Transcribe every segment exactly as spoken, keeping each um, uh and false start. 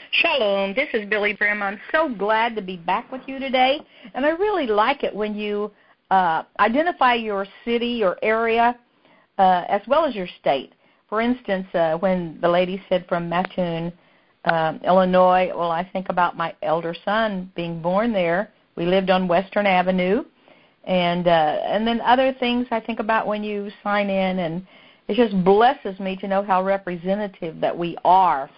Shalom, this is Billy Brim. I'm so glad to be back with you today, and I really like it when you uh, identify your city or area uh, as well as your state. For instance, uh, when the lady said from Mattoon, um, Illinois, well, I think about my elder son being born there. We lived on Western Avenue, and uh, and then other things I think about when you sign in, and it just blesses me to know how representative that we are.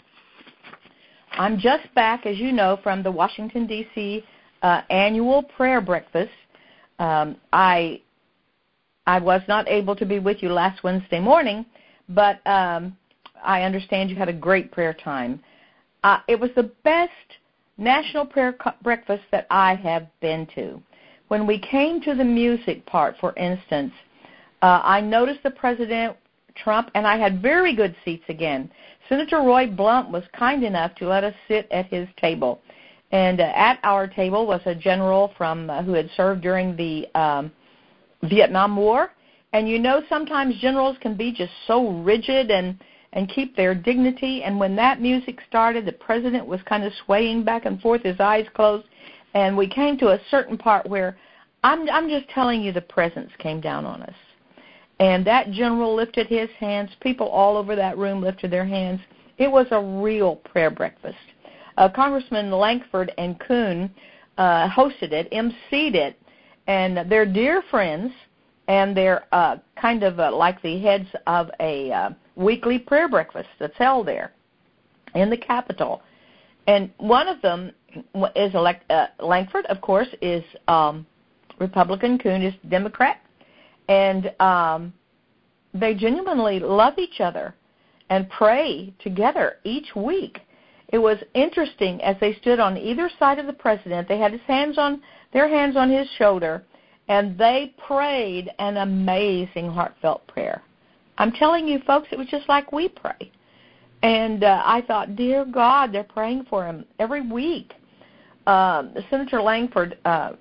I'm just back, as you know, from the Washington, D C uh, annual prayer breakfast. Um, I I was not able to be with you last Wednesday morning, but um, I understand you had a great prayer time. Uh, it was the best national prayer co- breakfast that I have been to. When we came to the music part, for instance, uh, I noticed the President Trump, and I had very good seats again. Senator Roy Blunt was kind enough to let us sit at his table. And uh, at our table was a general from uh, who had served during the um, Vietnam War. And you know sometimes generals can be just so rigid and, and keep their dignity. And when that music started, the president was kind of swaying back and forth, his eyes closed. And we came to a certain part where I'm, I'm just telling you the presence came down on us. And that general lifted his hands. People all over that room lifted their hands. It was a real prayer breakfast. Uh, Congressman Lankford and Kuhn uh, hosted it, emceed it, and they're dear friends, and they're uh, kind of uh, like the heads of a uh, weekly prayer breakfast that's held there in the Capitol. And one of them is elect, uh, Lankford, of course, is um, Republican. Kuhn is Democrat. And um, they genuinely love each other and pray together each week. It was interesting as they stood on either side of the president. They had his hands on their hands on his shoulder, and they prayed an amazing heartfelt prayer. I'm telling you, folks, it was just like we pray. And uh, I thought, dear God, they're praying for him every week. Uh, Senator Lankford. Uh,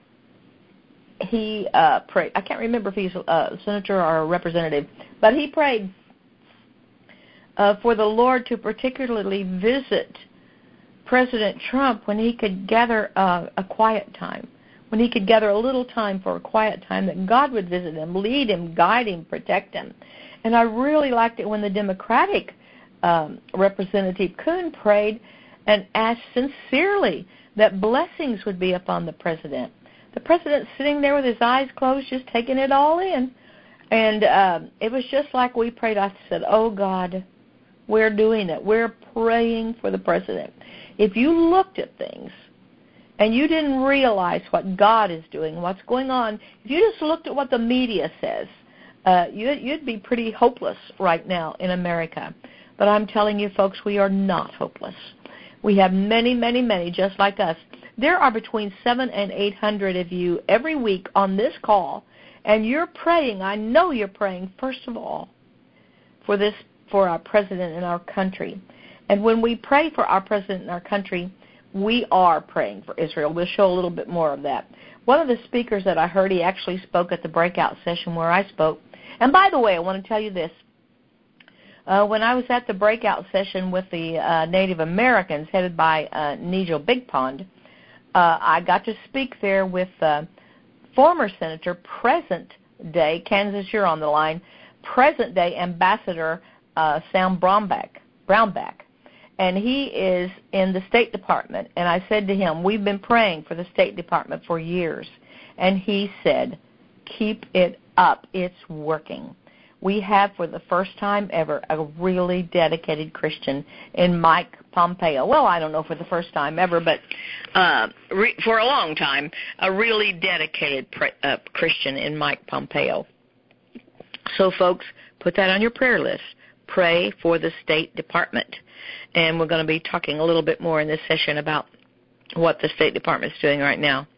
He uh, prayed. I can't remember if he's a senator or a representative, but he prayed uh, for the Lord to particularly visit President Trump when he could gather uh, a quiet time, when he could gather a little time for a quiet time, that God would visit him, lead him, guide him, protect him. And I really liked it when the Democratic um, representative Kuhn prayed and asked sincerely that blessings would be upon the president. The president's sitting there with his eyes closed, just taking it all in. And um, it was just like we prayed. I said, oh, God, we're doing it. We're praying for the president. If you looked at things and you didn't realize what God is doing, what's going on, if you just looked at what the media says, uh, you, you'd be pretty hopeless right now in America. But I'm telling you, folks, we are not hopeless. We have many, many, many just like us. There are between seven and eight hundred of you every week on this call, and you're praying. I know you're praying, first of all, for this, for our president and our country. And when we pray for our president and our country, we are praying for Israel. We'll show a little bit more of that. One of the speakers that I heard, he actually spoke at the breakout session where I spoke. And by the way, I want to tell you this. Uh, when I was at the breakout session with the uh, Native Americans headed by uh, Nigel Big Pond, uh, I got to speak there with uh, former Senator, present-day, Kansas, you're on the line, present-day Ambassador uh, Sam Brownback, Brownback. And he is in the State Department. And I said to him, we've been praying for the State Department for years. And he said, keep it up. It's working. We have, for the first time ever, a really dedicated Christian in Mike Pompeo. Well, I don't know for the first time ever, but uh, re- for a long time, a really dedicated pre- uh, Christian in Mike Pompeo. So, folks, put that on your prayer list. Pray for the State Department. And we're going to be talking a little bit more in this session about what the State Department is doing right now.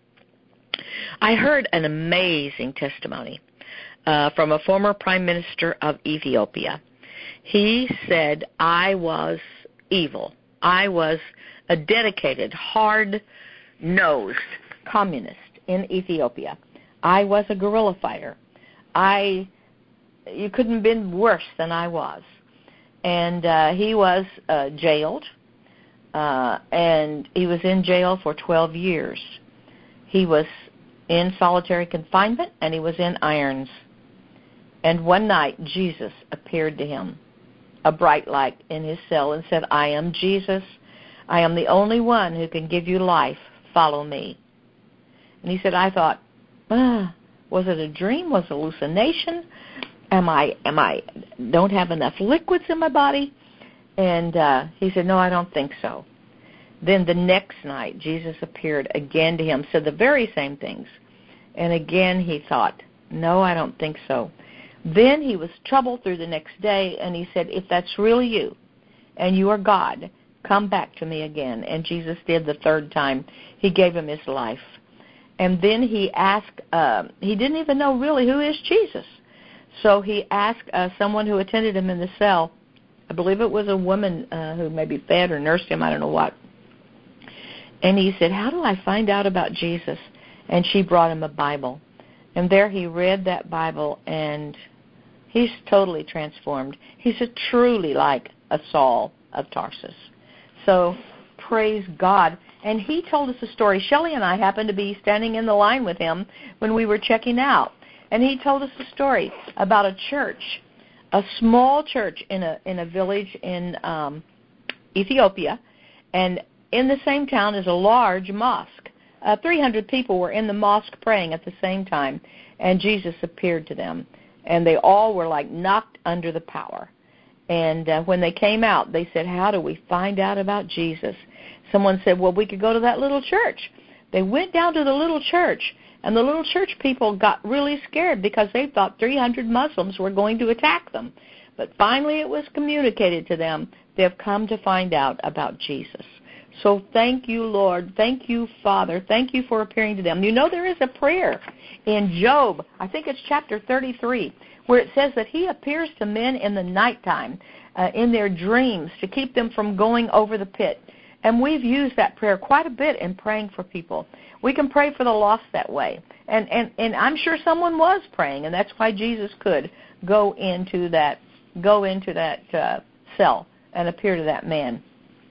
I heard an amazing testimony Uh, from a former prime minister of Ethiopia. He said, I was evil. I was a dedicated, hard-nosed communist in Ethiopia. I was a guerrilla fighter. I, you couldn't have been worse than I was. And uh, he was uh, jailed, uh, and he was in jail for twelve years. He was in solitary confinement, and he was in irons. And one night, Jesus appeared to him, a bright light in his cell, and said, I am Jesus. I am the only one who can give you life. Follow me. And he said, I thought, ah, was it a dream? Was it a hallucination? Am I, am I, don't have enough liquids in my body? And uh, he said, no, I don't think so. Then the next night, Jesus appeared again to him, said the very same things. And again he thought, no, I don't think so. Then he was troubled through the next day, and he said, if that's really you, and you are God, come back to me again. And Jesus did the third time. He gave him his life. And then he asked, uh, he didn't even know really who is Jesus. So he asked uh, someone who attended him in the cell, I believe it was a woman uh, who maybe fed or nursed him, I don't know what. And he said, how do I find out about Jesus? And she brought him a Bible. And there he read that Bible, and he's totally transformed. He's a truly like a Saul of Tarsus. So praise God. And he told us a story. Shelley and I happened to be standing in the line with him when we were checking out. And he told us a story about a church, a small church in a in a village in um, Ethiopia. And in the same town is a large mosque. Uh, three hundred people were in the mosque praying at the same time, and Jesus appeared to them. And they all were like knocked under the power. And uh, when they came out, they said, how do we find out about Jesus? Someone said, well, we could go to that little church. They went down to the little church, and the little church people got really scared because they thought three hundred Muslims were going to attack them. But finally it was communicated to them. They have come to find out about Jesus. So thank you, Lord. Thank you, Father. Thank you for appearing to them. You know, there is a prayer in Job, I think it's chapter thirty-three, where it says that he appears to men in the nighttime, uh, in their dreams, to keep them from going over the pit. And we've used that prayer quite a bit in praying for people. We can pray for the lost that way. And, and, and I'm sure someone was praying, and that's why Jesus could go into that, go into that uh, cell and appear to that man.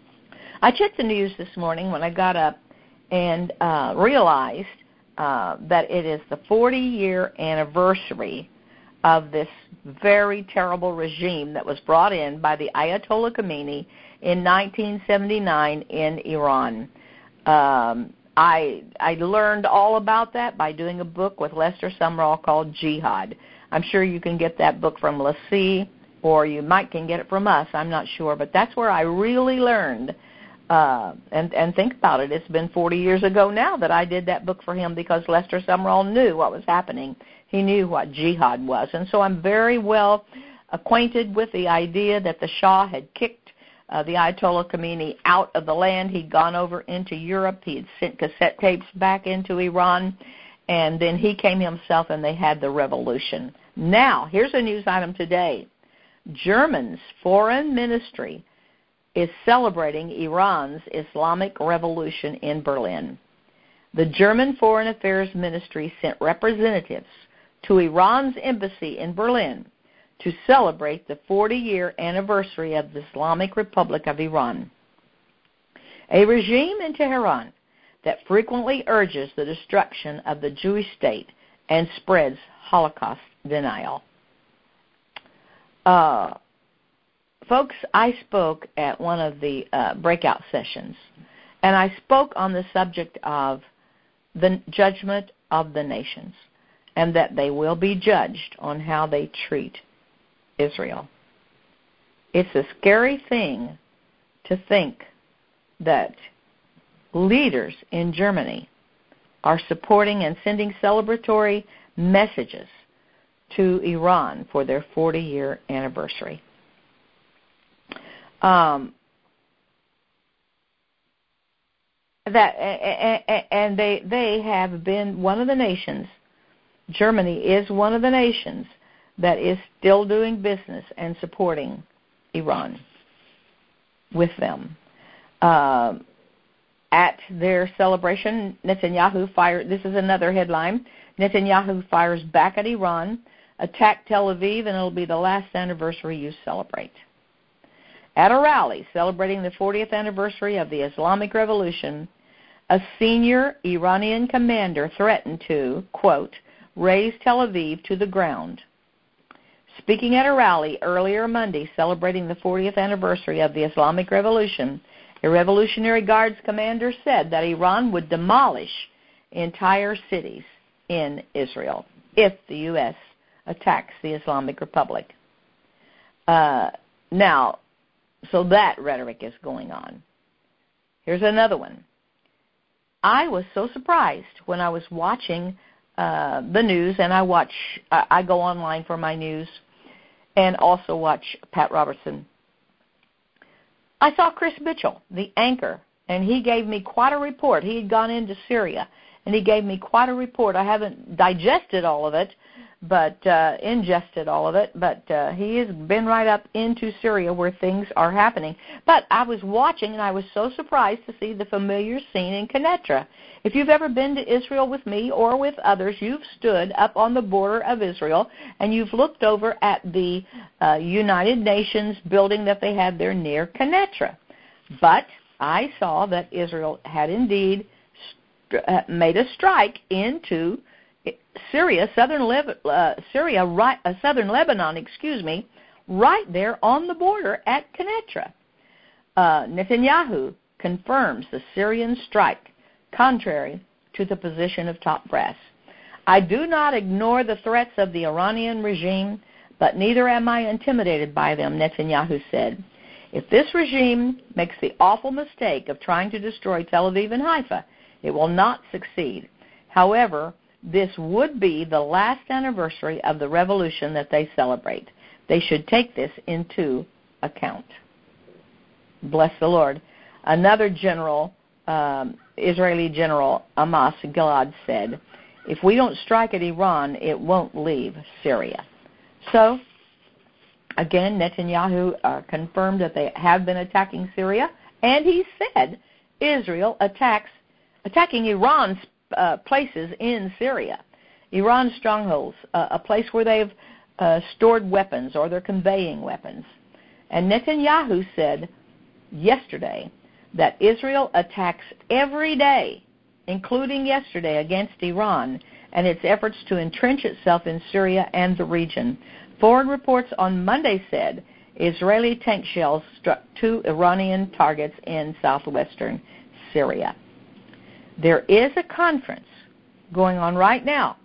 I checked the news this morning when I got up and uh, realized uh, that it is the forty-year anniversary of this very terrible regime that was brought in by the Ayatollah Khomeini in nineteen seventy-nine in Iran. Um, I I learned all about that by doing a book with Lester Sumrall called Jihad. I'm sure you can get that book from LaCie, or you might can get it from us. I'm not sure, but that's where I really learned. Uh, and, and think about it. It's been forty years ago now that I did that book for him because Lester Sumrall knew what was happening. He knew what jihad was. And so I'm very well acquainted with the idea that the Shah had kicked uh, the Ayatollah Khomeini out of the land. He'd gone over into Europe. He had sent cassette tapes back into Iran. And then he came himself, and they had the revolution. Now, here's a news item today. Germany's foreign ministry is celebrating Iran's Islamic Revolution in Berlin. The German Foreign Affairs Ministry sent representatives to Iran's embassy in Berlin to celebrate the forty-year anniversary of the Islamic Republic of Iran, a regime in Tehran that frequently urges the destruction of the Jewish state and spreads Holocaust denial. Uh, Folks, I spoke at one of the uh, breakout sessions, and I spoke on the subject of the judgment of the nations, and that they will be judged on how they treat Israel. It's a scary thing to think that leaders in Germany are supporting and sending celebratory messages to Iran for their forty-year anniversary. Um, that and they they have been one of the nations. Germany is one of the nations that is still doing business and supporting Iran with them. Uh, at their celebration, Netanyahu fired. This is another headline. Netanyahu fires back at Iran, attacked Tel Aviv, and it'll be the last anniversary you celebrate. At a rally celebrating the fortieth anniversary of the Islamic Revolution, a senior Iranian commander threatened to, quote, raze Tel Aviv to the ground. Speaking at a rally earlier Monday celebrating the fortieth anniversary of the Islamic Revolution, a Revolutionary Guards commander said that Iran would demolish entire cities in Israel if the U S attacks the Islamic Republic. Uh, now, so that rhetoric is going on. Here's another one. I was so surprised when I was watching uh, the news, and I watch, I, I go online for my news, and also watch Pat Robertson. I saw Chris Mitchell, the anchor, and he gave me quite a report. He had gone into Syria, and he gave me quite a report. I haven't digested all of it, but uh, ingested all of it, but uh, he has been right up into Syria where things are happening. But I was watching, and I was so surprised to see the familiar scene in Quneitra. If you've ever been to Israel with me or with others, you've stood up on the border of Israel, and you've looked over at the uh, United Nations building that they have there near Quneitra. But I saw that Israel had indeed st- uh, made a strike into Syria, southern Le- uh, Syria, right, uh, southern Lebanon, excuse me, right there on the border at Quneitra. Uh, Netanyahu confirms the Syrian strike, contrary to the position of top brass. I do not ignore the threats of the Iranian regime, but neither am I intimidated by them, Netanyahu said. If this regime makes the awful mistake of trying to destroy Tel Aviv and Haifa, it will not succeed. However, this would be the last anniversary of the revolution that they celebrate. They should take this into account. Bless the Lord. Another general, um, Israeli general, Amos Gilad, said, if we don't strike at Iran, it won't leave Syria. So, again, Netanyahu uh, confirmed that they have been attacking Syria, and he said Israel attacks attacking Iran's Uh, places in Syria, Iran's strongholds, uh, a place where they've uh, stored weapons or they're conveying weapons. And Netanyahu said yesterday that Israel attacks every day, including yesterday, against Iran and its efforts to entrench itself in Syria and the region. Foreign reports on Monday said Israeli tank shells struck two Iranian targets in southwestern Syria. There is a conference going on right now,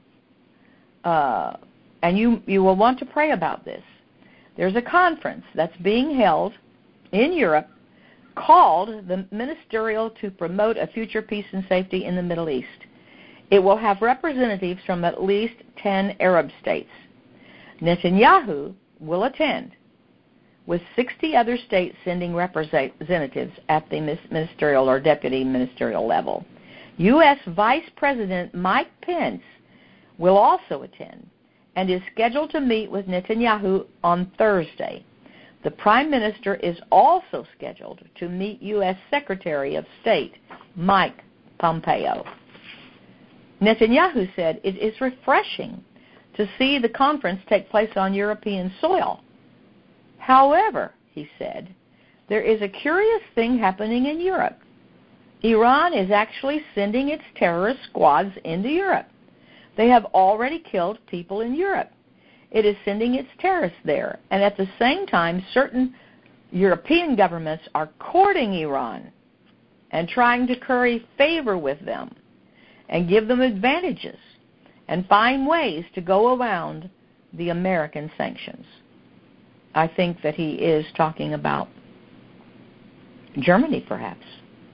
uh, and you, you will want to pray about this. There's a conference that's being held in Europe called the Ministerial to Promote a Future Peace and Safety in the Middle East. It will have representatives from at least ten Arab states. Netanyahu will attend, with sixty other states sending representatives at the ministerial or deputy ministerial level. U S Vice President Mike Pence will also attend and is scheduled to meet with Netanyahu on Thursday. The Prime Minister is also scheduled to meet U S Secretary of State Mike Pompeo. Netanyahu said it is refreshing to see the conference take place on European soil. However, he said, there is a curious thing happening in Europe. Iran is actually sending its terrorist squads into Europe. They have already killed people in Europe. It is sending its terrorists there. And at the same time, certain European governments are courting Iran and trying to curry favor with them and give them advantages and find ways to go around the American sanctions. I think that he is talking about Germany, perhaps.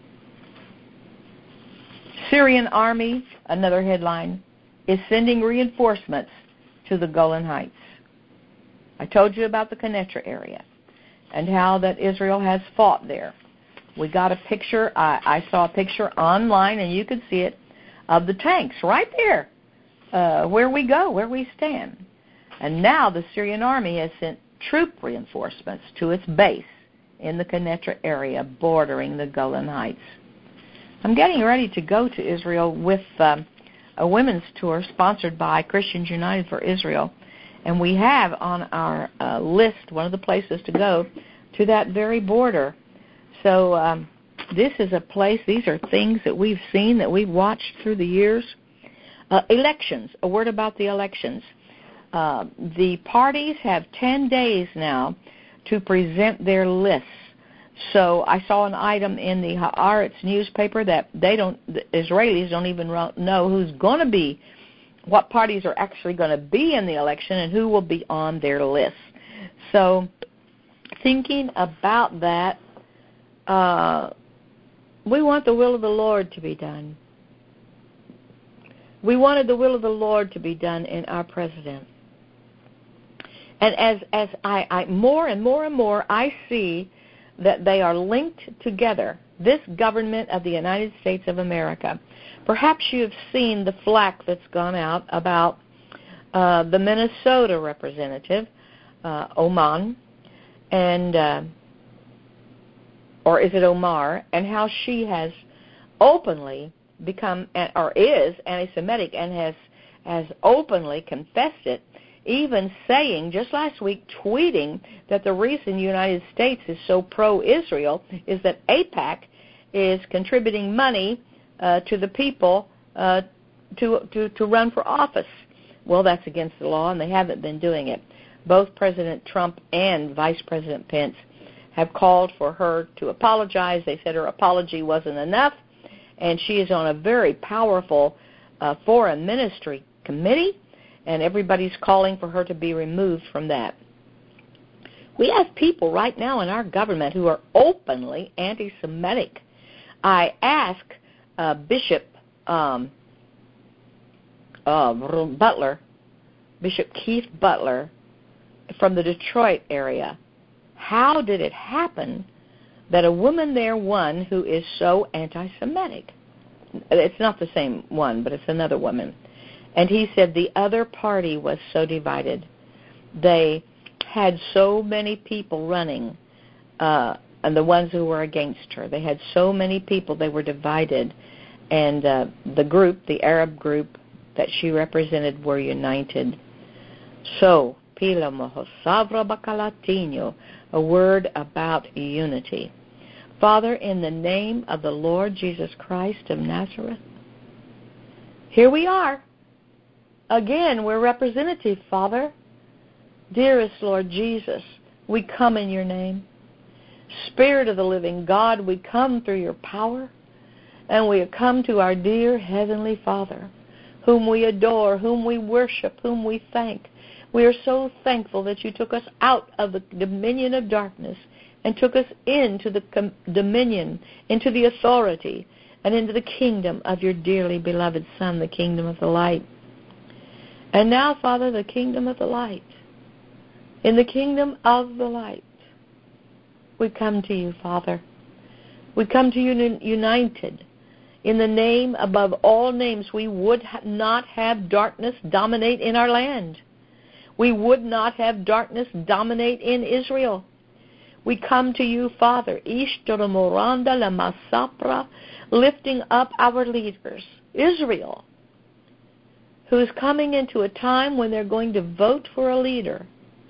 Syrian army, another headline, is sending reinforcements to the Golan Heights. I told you about the Quneitra area and how that Israel has fought there. We got a picture, I, I saw a picture online, and you could see it, of the tanks right there, uh, where we go, where we stand. And now the Syrian army has sent troop reinforcements to its base in the Quneitra area bordering the Golan Heights. I'm getting ready to go to Israel with um, a women's tour sponsored by Christians United for Israel, and we have on our uh, list one of the places to go to that very border. So um, this is a place, these are things that we've seen, that we've watched through the years. Uh, elections, a word about the elections. Uh, the parties have ten days now to present their lists. So I saw an item in the Haaretz newspaper that they don't, the Israelis don't even know who's going to be, what parties are actually going to be in the election and who will be on their list. So thinking about that, uh, we want the will of the Lord to be done. We wanted the will of the Lord to be done in our president. And as as I, I more and more and more I see that they are linked together, this government of the United States of America. Perhaps you have seen the flack that's gone out about uh, the Minnesota representative, uh, Oman, and uh, or is it Omar, and how she has openly become, or is, anti-Semitic and has has openly confessed it, even saying, just last week, tweeting that the reason the United States is so pro-Israel is that AIPAC is contributing money uh, to the people uh, to, to, to run for office. Well, that's against the law, and they haven't been doing it. Both President Trump and Vice President Pence have called for her to apologize. They said her apology wasn't enough, and she is on a very powerful uh, foreign ministry committee, and everybody's calling for her to be removed from that. We have people right now in our government who are openly anti-Semitic. I asked uh, Bishop um, uh, Butler, Bishop Keith Butler from the Detroit area, how did it happen that a woman there won who is so anti-Semitic? It's not the same one, but it's another woman. And he said the other party was so divided. They had so many people running, uh, and the ones who were against her. They had so many people, they were divided. And uh, the group, the Arab group that she represented, were united. So, Pila Mohosavra Bakalatino, a word about unity. Father, in the name of the Lord Jesus Christ of Nazareth, here we are. Again, we're representative, Father. Dearest Lord Jesus, we come in your name. Spirit of the living God, we come through your power, and we come to our dear Heavenly Father, whom we adore, whom we worship, whom we thank. We are so thankful that you took us out of the dominion of darkness and took us into the com- dominion, into the authority, and into the kingdom of your dearly beloved Son, the kingdom of the light. And now, Father, the kingdom of the light. In the kingdom of the light, we come to you, Father. We come to you united. In the name above all names, we would not have darkness dominate in our land. We would not have darkness dominate in Israel. We come to you, Father, Ishtaramoranda Lamasapra, lifting up our leaders, Israel, who is coming into a time when they're going to vote for a leader.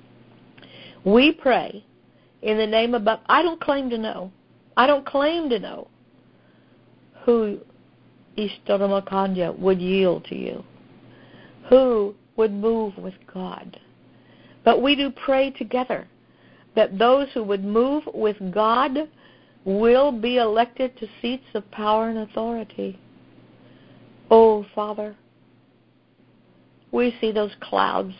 We pray in the name of, I don't claim to know, I don't claim to know who Ishtaramakanya would yield to you, who would move with God. But we do pray together that those who would move with God will be elected to seats of power and authority. Oh, Father, we see those clouds,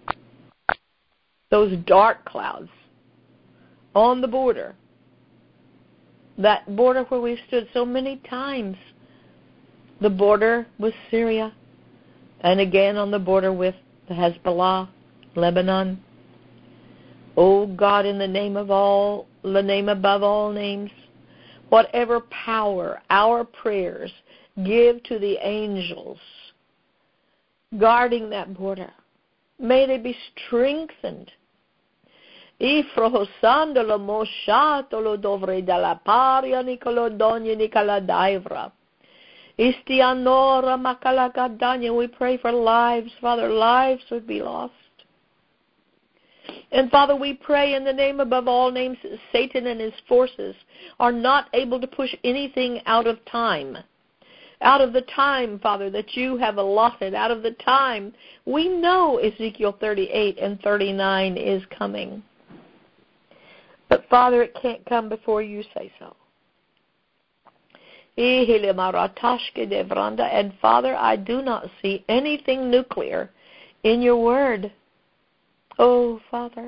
those dark clouds on the border, that border where we've stood so many times, the border with Syria, and again on the border with the Hezbollah, Lebanon. Oh God, in the name of all, the name above all names, whatever power our prayers give to the angels guarding that border, may they be strengthened. Ifrohosandolo moshatolo dovre dalla paria nicolo donye nicola daivra. Istianora makalagadanya. We pray for lives, Father. Lives would be lost. And, Father, we pray in the name above all names that Satan and his forces are not able to push anything out of time. Out of the time, Father, that you have allotted, out of the time, we know Ezekiel thirty-eight and thirty-nine is coming. But, Father, it can't come before you say so. And, Father, I do not see anything nuclear in your word. Oh, Father.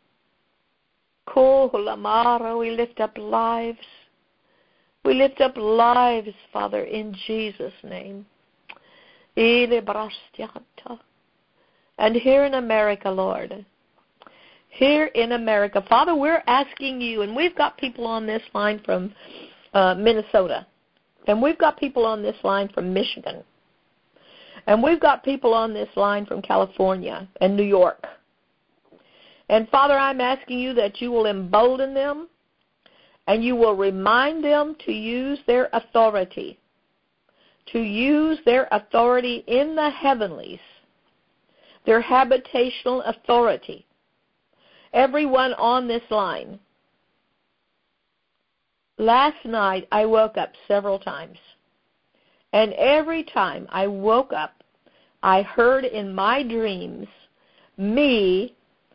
We lift up lives. We lift up lives, Father, in Jesus' name. And here in America, Lord, here in America, Father, we're asking you, and we've got people on this line from uh, Minnesota, and we've got people on this line from Michigan, and we've got people on this line from California and New York. And, Father, I'm asking you that you will embolden them, and you will remind them to use their authority, to use their authority in the heavenlies, their habitational authority. Everyone on this line. Last night I woke up several times, and every time I woke up, I heard in my dreams me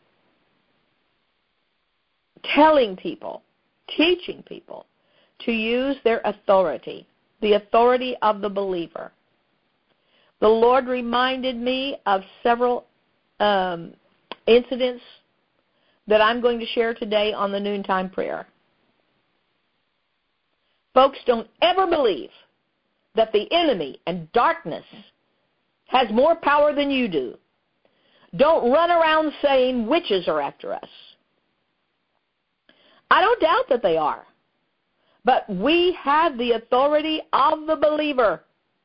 telling people, teaching people to use their authority, the authority of the believer. The Lord reminded me of several um, incidents that I'm going to share today on the noontime prayer. Folks, don't ever believe that the enemy and darkness has more power than you do. Don't run around saying witches are after us. I don't doubt that they are. But we have the authority of the believer.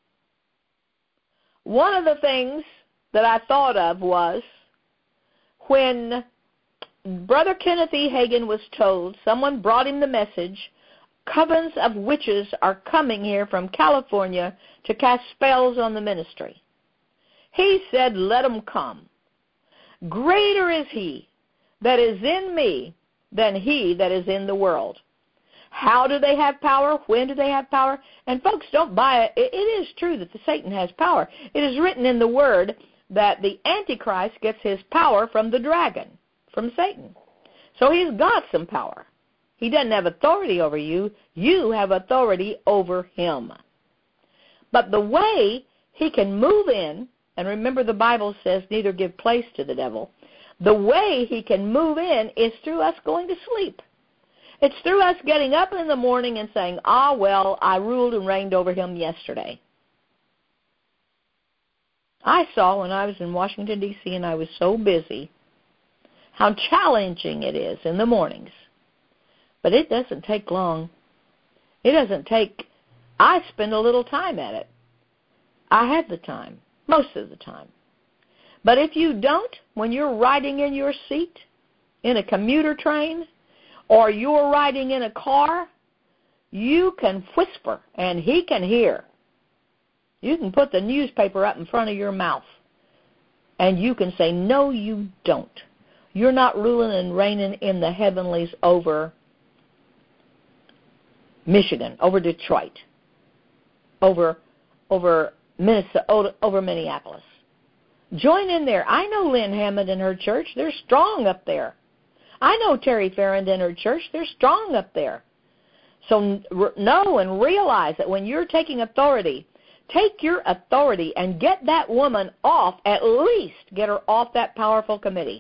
One of the things that I thought of was when Brother Kenneth E. Hagin was told, someone brought him the message, covens of witches are coming here from California to cast spells on the ministry. He said, let them come. Greater is he that is in me than he that is in the world. How do they have power? When do they have power? And folks, don't buy it. It is true that the Satan has power. It is written in the Word that the Antichrist gets his power from the dragon, from Satan. So he's got some power. He doesn't have authority over you. You have authority over him. But the way he can move in, and remember the Bible says neither give place to the devil, the way he can move in is through us going to sleep. It's through us getting up in the morning and saying, ah, well, I ruled and reigned over him yesterday. I saw when I was in Washington, D C, and I was so busy, how challenging it is in the mornings. But it doesn't take long. It doesn't take, I spend a little time at it. I have the time, most of the time. But if you don't, when you're riding in your seat, in a commuter train, or you're riding in a car, you can whisper and he can hear. You can put the newspaper up in front of your mouth and you can say, no, you don't. You're not ruling and reigning in the heavenlies over Michigan, over Detroit, over over Minnesota, over Minneapolis. Join in there. I know Lynn Hammond and her church. They're strong up there. I know Terry Farrand and her church. They're strong up there. So know and realize that when you're taking authority, take your authority and get that woman off, at least get her off that powerful committee.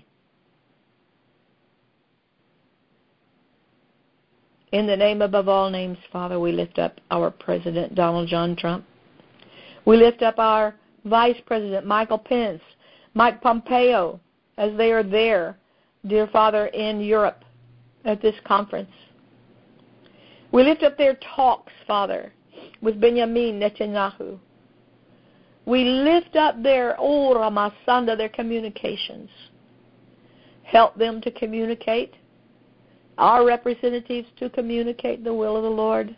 In the name above all names, Father, we lift up our President, Donald John Trump. We lift up our Vice President, Michael Pence, Mike Pompeo, as they are there, dear Father, in Europe at this conference. We lift up their talks, Father, with Benjamin Netanyahu. We lift up their, oh, Ramasanda, their communications. Help them to communicate, our representatives to communicate the will of the Lord.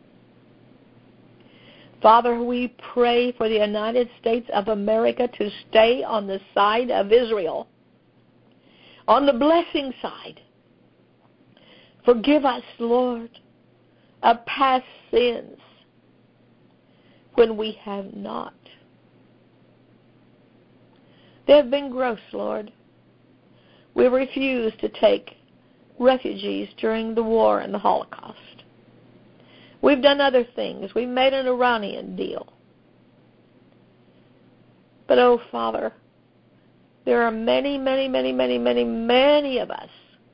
Father, we pray for the United States of America to stay on the side of Israel, On the blessing side, forgive us, Lord, of past sins when we have not. They have been gross, Lord. We refuse to take refugees during the war and the Holocaust. We've done other things. We've made an Iranian deal. But, oh, Father, there are many, many, many, many, many, many of us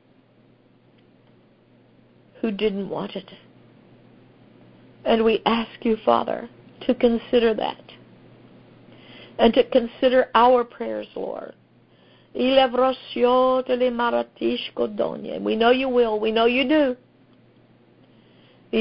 who didn't want it. And we ask you, Father, to consider that. And to consider our prayers, Lord. We know you will. We know you do. We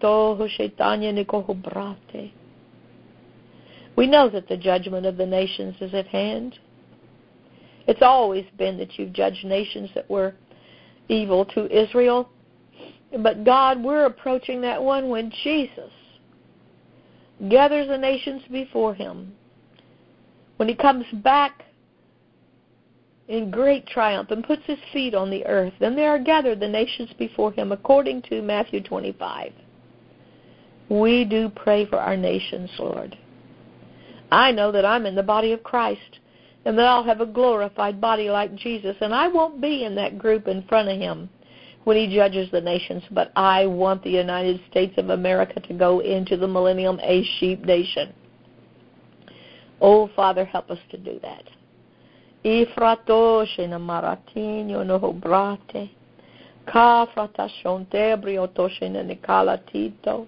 know that the judgment of the nations is at hand. It's always been that you've judged nations that were evil to Israel. But God, we're approaching that one when Jesus gathers the nations before him. When he comes back in great triumph and puts his feet on the earth, then there are gathered the nations before him, according to Matthew twenty-five. We do pray for our nations, Lord. I know that I'm in the body of Christ, and that I'll have a glorified body like Jesus, and I won't be in that group in front of him when he judges the nations, but I want the United States of America to go into the millennium a sheep nation. Oh, Father, help us to do that. Ifratoshe maratinho no brate, kafratashonte briotoshe nikalatito,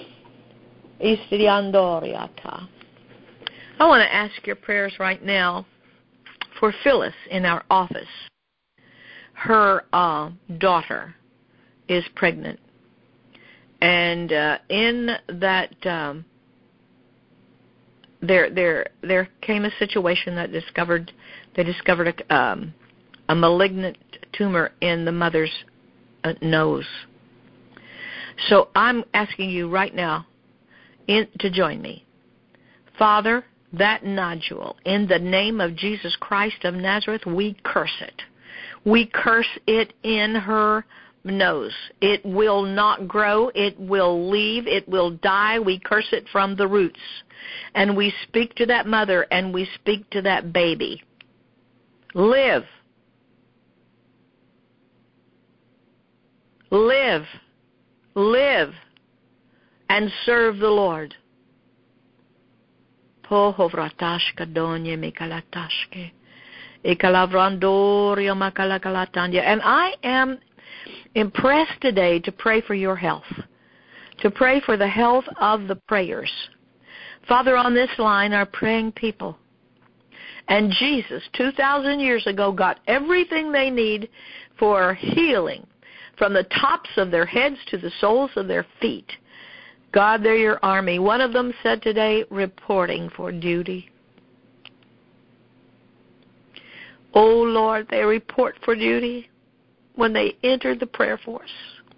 istriandoriata. I want to ask your prayers right now for Phyllis in our office. Her uh, daughter is pregnant, and uh, in that um, there there there came a situation that discovered they discovered a, um, a malignant tumor in the mother's uh, nose. So I'm asking you right now in, to join me, Father. That nodule, in the name of Jesus Christ of Nazareth, we curse it. We curse it in her nose. It will not grow. It will leave. It will die. We curse it from the roots. And we speak to that mother and we speak to that baby. Live. Live. Live. And serve the Lord. And I am impressed today to pray for your health, to pray for the health of the prayers. Father, on this line are praying people. And Jesus, two thousand years ago, got everything they need for healing, from the tops of their heads to the soles of their feet. God, they're your army. One of them said today, reporting for duty. Oh, Lord, they report for duty when they enter the prayer force.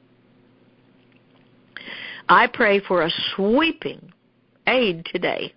I pray for a sweeping aid today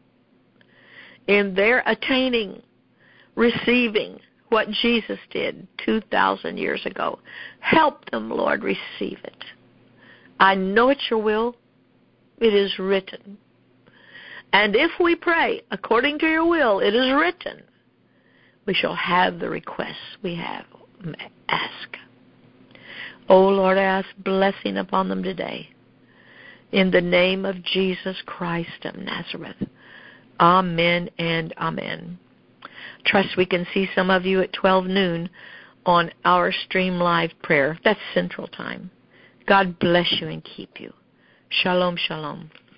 in their attaining, receiving what Jesus did two thousand years ago. Help them, Lord, receive it. I know it's your will. It is written. And if we pray according to your will, it is written, we shall have the requests we have asked. Oh, Lord, I ask blessing upon them today. In the name of Jesus Christ of Nazareth. Amen and amen. Trust we can see some of you at twelve noon on our stream live prayer. That's Central Time. God bless you and keep you. Shalom, shalom.